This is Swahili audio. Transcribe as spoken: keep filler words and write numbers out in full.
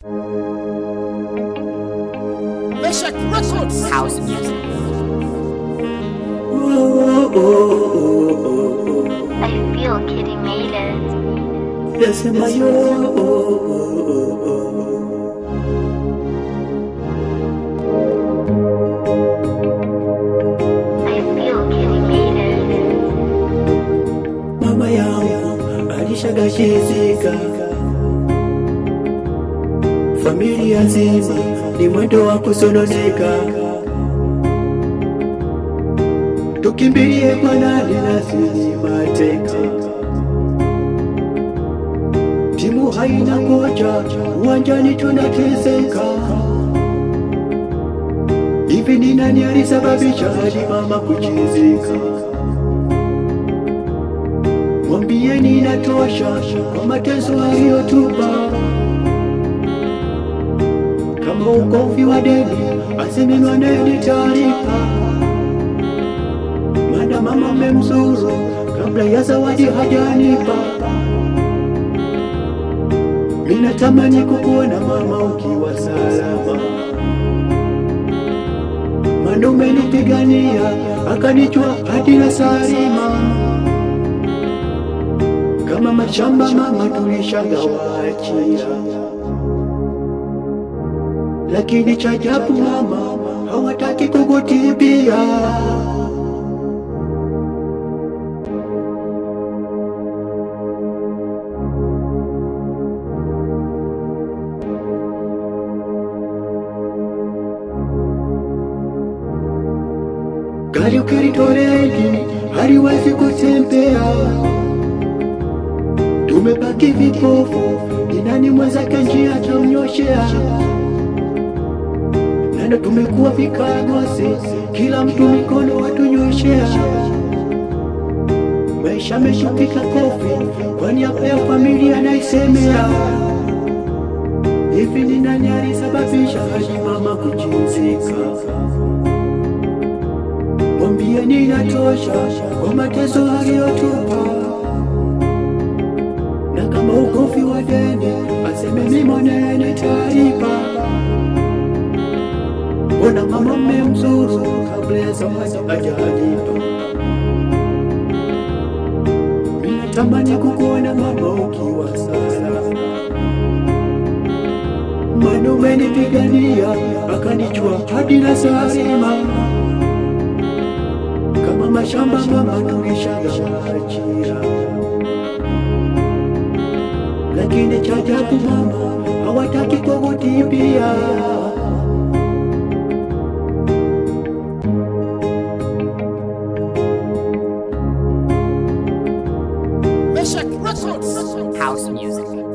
Meshach Records. House music. I feel Kitty made it. Nasema yo I feel Kitty made it. mama yangu alishagachizika, familia nzima ni mwendo wa kusononeka. Tukimbilie kwa nani nasi ni mateka, timu haina kocha, uwanjani tunateseka. Hivi ni nani alisababisha hadi mama kuchizika? Mwambieni inatosha kwa mateso aliyotupa. Kama ukofi wa deni aseme nwaneni taarifa, maana mama memzuru kabla ya zawadi hajanipa. Minatamani kukuona mama ukiwa salama, maana umenipigania akanichua hadi na salima. Kama mashamba mama tulishagawachia, lakini cha ajabu mama hawataki kukutibia. Gari ukilitoreni haliwezi kutembea, tumebaki vipofu, ni nani mwenzake njia atamnyoshea? Nana tumekuwa vikagosi, kila mtu mikono watunyoshea. Maisha meshupika kofi, kwani hapa ya familia naisemea. Hivi ni nani alisababisha hadi mama kuchizika? Mwambieni inatosha kwa mateso aliyotupa. Na kama ukofi wa deni aseme mimi mwenyewe taarifa. Mbona mama mmemzuru kabla ya zawadi hajanipa? Minatamani kukuona mama ukiwa salama, maana umenipigania akanichua hadi na salima. Kama mashamba mama tulishagawachia, lakini cha ajabu mama hawataki kukutibia. Meshach Records. House music.